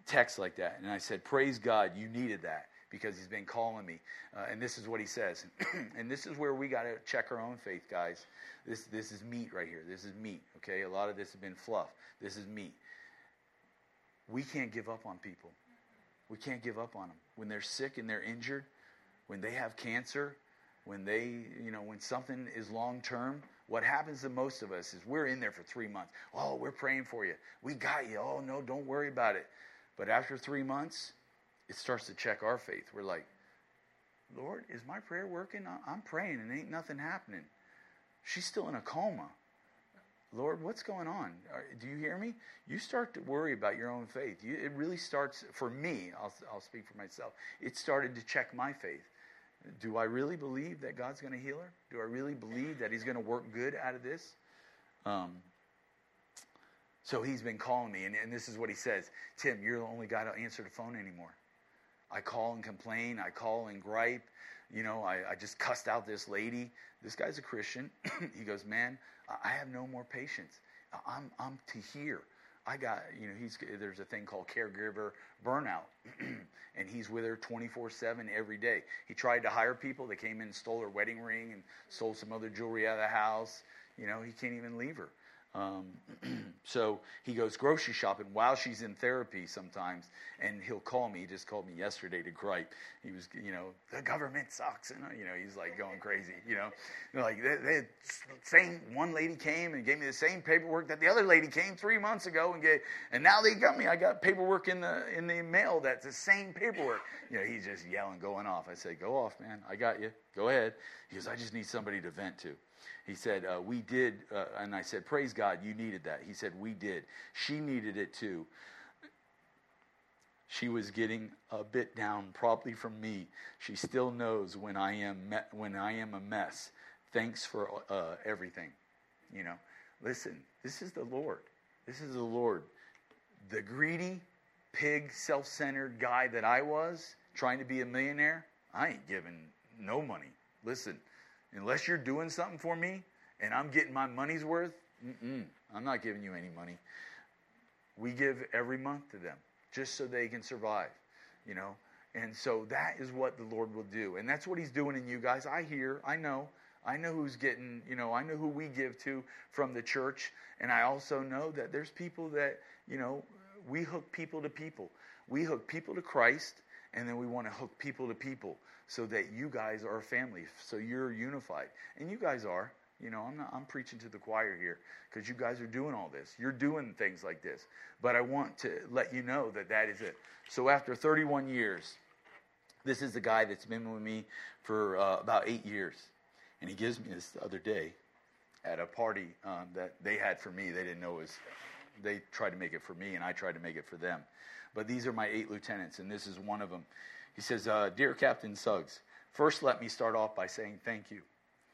text like that. And I said, praise God, you needed that, because he's been calling me. Uh, and this is what he says. And this is where we got to check our own faith, guys. This this is meat right here. This is meat, okay? A lot of this has been fluff. This is meat. We can't give up on people. We can't give up on them. When they're sick and they're injured, when they have cancer, when they, you know, when something is long-term, what happens to most of us is we're in there for three months. Oh, we're praying for you. We got you. Oh, no, don't worry about it. But after three months, it starts to check our faith. We're like, Lord, is my prayer working? I'm praying and ain't nothing happening. She's still in a coma. Lord, what's going on? Do you hear me? You start to worry about your own faith. You, it really starts, for me, I'll, I'll speak for myself, it started to check my faith. Do I really believe that God's going to heal her? Do I really believe that he's going to work good out of this? Um, so he's been calling me, and, and this is what he says. Tim, you're the only guy to answer the phone anymore. I call and complain. I call and gripe. You know, I, I just cussed out this lady. This guy's a Christian. He goes, man, I have no more patience. I'm I'm to here. I got, you know, he's there's a thing called caregiver burnout, and he's with her twenty-four seven every day. He tried to hire people. They came in and stole her wedding ring and stole some other jewelry out of the house. You know, he can't even leave her. Um, so he goes grocery shopping while she's in therapy sometimes, and he'll call me. He just called me yesterday to gripe. He was, you know, the government sucks, and you know, he's like going crazy. You know, They're like they, they same one lady came and gave me the same paperwork that the other lady came three months ago and gave, and now they got me. I got paperwork in the in the mail that's the same paperwork. You know, he's just yelling, going off. I said, go off, man. I got you. Go ahead. He goes, I just need somebody to vent to. He said, uh, we did, uh, and I said, praise God, you needed that. He said, we did. She needed it too. She was getting a bit down, probably from me. She still knows when I am me- when I am a mess. Thanks for uh, everything. You know, listen, this is the Lord. This is the Lord. The greedy, pig, self-centered guy that I was, trying to be a millionaire, I ain't giving no money. Listen. Unless you're doing something for me and I'm getting my money's worth, mm-mm, I'm not giving you any money. We give every month to them just so they can survive, you know. And so that is what the Lord will do. And that's what he's doing in you guys. I hear, I know. I know who's getting, you know, I know who we give to from the church. And I also know that there's people that, you know, we hook people to people. We hook people to Christ, and then we want to hook people to people, so that you guys are a family, so you're unified. And you guys are. You know, I'm not, I'm preaching to the choir here, because you guys are doing all this. You're doing things like this. But I want to let you know that that is it. So after thirty-one years, this is the guy that's been with me for uh, about eight years. And he gives me this the other day at a party um, that they had for me. They didn't know it was, they tried to make it for me, and I tried to make it for them. But these are my eight lieutenants, and this is one of them. He says, uh, Dear Captain Suggs, first let me start off by saying thank you.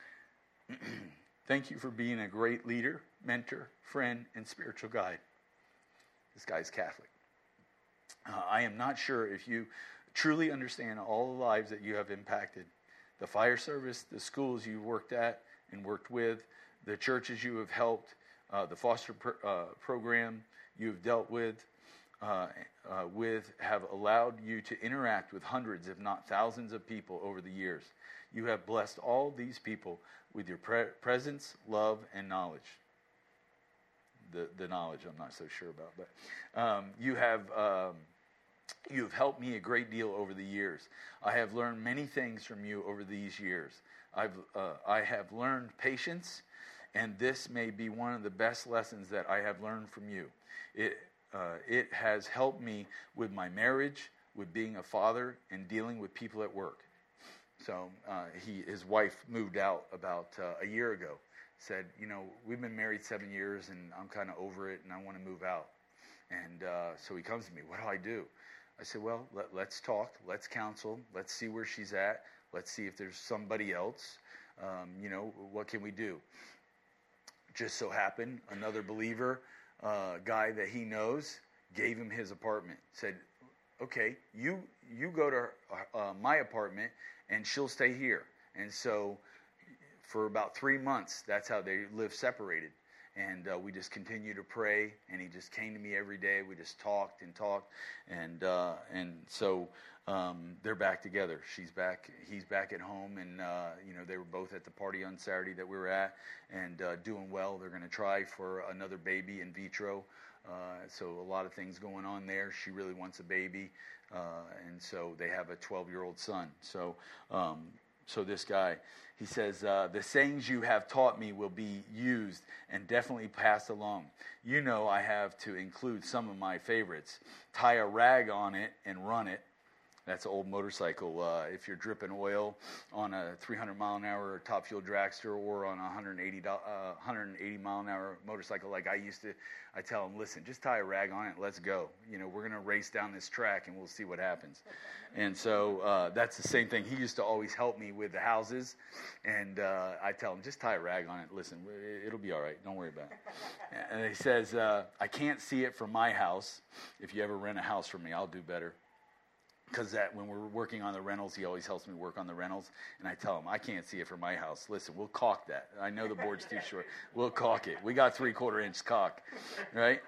Thank you for being a great leader, mentor, friend, and spiritual guide. This guy's Catholic. Uh, I am not sure if you truly understand all the lives that you have impacted. The fire service, the schools you worked at and worked with, the churches you have helped, uh, the foster pr- uh, program you have dealt with, Uh, uh, with have allowed you to interact with hundreds, if not thousands, of people over the years. You have blessed all these people with your pre- presence, love, and knowledge. The the knowledge I'm not so sure about, but um, you have um, you have helped me a great deal over the years. I have learned many things from you over these years. I've uh, I have learned patience, and this may be one of the best lessons that I have learned from you. It Uh, it has helped me with my marriage, with being a father, and dealing with people at work. So uh, he, his wife moved out about uh, a year ago. Said, you know, we've been married seven years, and I'm kind of over it, and I want to move out. And uh, so he comes to me, what do I do? I said, well, let, let's talk. Let's counsel. Let's see where she's at. Let's see if there's somebody else. Um, you know, what can we do? Just so happened, another believer, Uh, guy that he knows, gave him his apartment. Said, okay, you you go to uh, my apartment and she'll stay here. And so for about three months, that's how they live separated. And uh, we just continued to pray, and he just came to me every day. We just talked and talked, and uh, and so um, they're back together. She's back, he's back at home, and uh, you know, they were both at the party on Saturday that we were at, and uh, doing well. They're going to try for another baby in vitro. Uh, so a lot of things going on there. She really wants a baby, uh, and so they have a twelve-year-old son. So. Um, So this guy, he says, uh, the sayings you have taught me will be used and definitely passed along. You know I have to include some of my favorites. Tie a rag on it and run it. That's an old motorcycle. Uh, if you're dripping oil on a three hundred mile an hour top fuel dragster or on a one hundred eighty, uh, one hundred eighty mile an hour motorcycle like I used to, I tell them, listen, just tie a rag on it, let's go. You know, we're going to race down this track and we'll see what happens. And so uh, that's the same thing. He used to always help me with the houses. And uh, I tell him, just tie a rag on it. Listen, it'll be all right. Don't worry about it. And he says, uh, I can't see it from my house. If you ever rent a house from me, I'll do better. Because that when we're working on the rentals, he always helps me work on the rentals. And I tell him, I can't see it from my house. Listen, we'll caulk that. I know the board's too short. We'll caulk it. We got three-quarter inch caulk, right?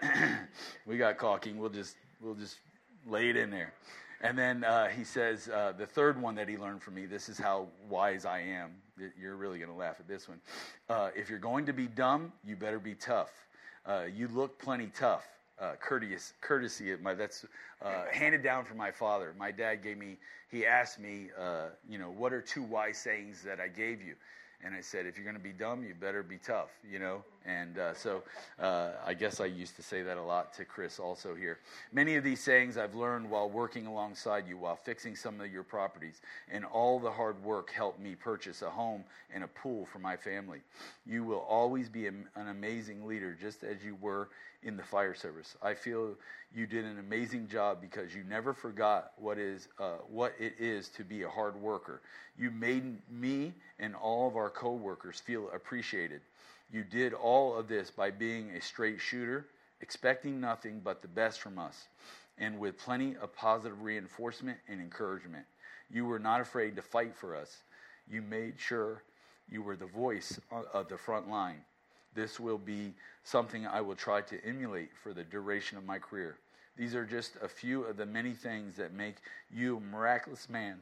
We got caulking. We'll just we'll just lay it in there. And then uh, he says, uh, the third one that he learned from me, this is how wise I am. You're really going to laugh at this one. Uh, if you're going to be dumb, you better be tough. Uh, you look plenty tough. Uh, courteous, courtesy. My that's uh, handed down from my father. My dad gave me. He asked me, uh, you know, what are two wise sayings that I gave you? And I said, if you're going to be dumb, you better be tough, you know. And uh, so uh, I guess I used to say that a lot to Chris also here. Many of these sayings I've learned while working alongside you, while fixing some of your properties. And all the hard work helped me purchase a home and a pool for my family. You will always be a, an amazing leader, just as you were in the fire service. I feel you did an amazing job because you never forgot what is uh, what it is to be a hard worker. You made me and all of our co-workers feel appreciated. You did all of this by being a straight shooter, expecting nothing but the best from us, and with plenty of positive reinforcement and encouragement. You were not afraid to fight for us. You made sure you were the voice of the front line. This will be something I will try to emulate for the duration of my career. These are just a few of the many things that make you a miraculous man.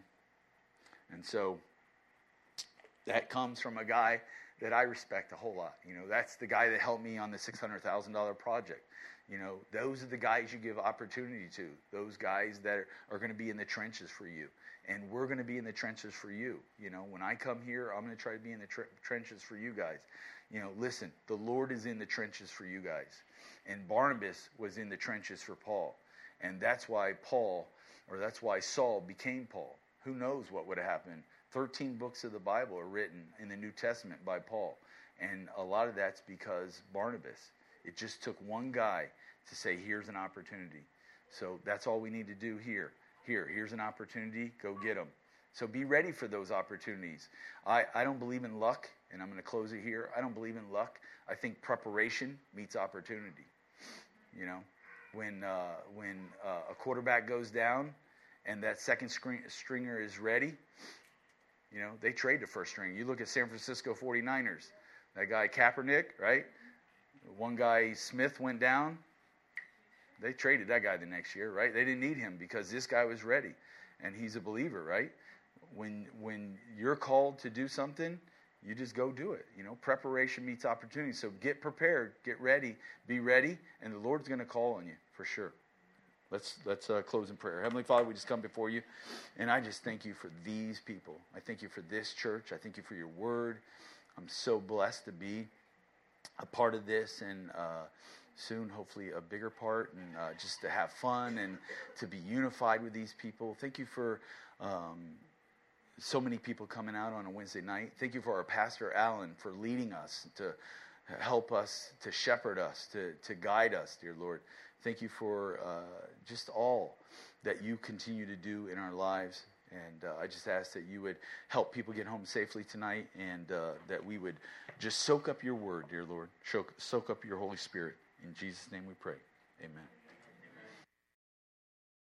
And so that comes from a guy that I respect a whole lot. You know, that's the guy that helped me on the six hundred thousand dollars project. You know, those are the guys you give opportunity to. Those guys that are, are going to be in the trenches for you. And we're going to be in the trenches for you. You know, when I come here, I'm going to try to be in the tre- trenches for you guys. You know, listen, the Lord is in the trenches for you guys. And Barnabas was in the trenches for Paul. And that's why Paul, or that's why Saul became Paul. Who knows what would have happened? thirteen books of the Bible are written in the New Testament by Paul. And a lot of that's because Barnabas. It just took one guy to say, here's an opportunity. So that's all we need to do here. Here, here's an opportunity. Go get them. So be ready for those opportunities. I, I don't believe in luck, and I'm going to close it here. I don't believe in luck. I think preparation meets opportunity. You know, when uh, when uh, a quarterback goes down and that second screen, stringer is ready, you know, they trade the first string. You look at San Francisco forty-niners. That guy Kaepernick, right? One guy, Smith, went down. They traded that guy the next year, right? They didn't need him because this guy was ready, and he's a believer, right? When when you're called to do something, you just go do it. You know, preparation meets opportunity. So get prepared, get ready, be ready, and the Lord's going to call on you for sure. Let's let's uh, close in prayer. Heavenly Father, we just come before you, and I just thank you for these people. I thank you for this church. I thank you for your word. I'm so blessed to be a part of this, and uh, soon, hopefully, a bigger part, and uh, just to have fun and to be unified with these people. Thank you for um, so many people coming out on a Wednesday night. Thank you for our pastor, Alan, for leading us, to help us, to shepherd us, to, to guide us, dear Lord. Thank you for uh, just all that you continue to do in our lives. And uh, I just ask that you would help people get home safely tonight, and uh, that we would just soak up your word, dear Lord. Soak, soak up your Holy Spirit. In Jesus' name we pray. Amen.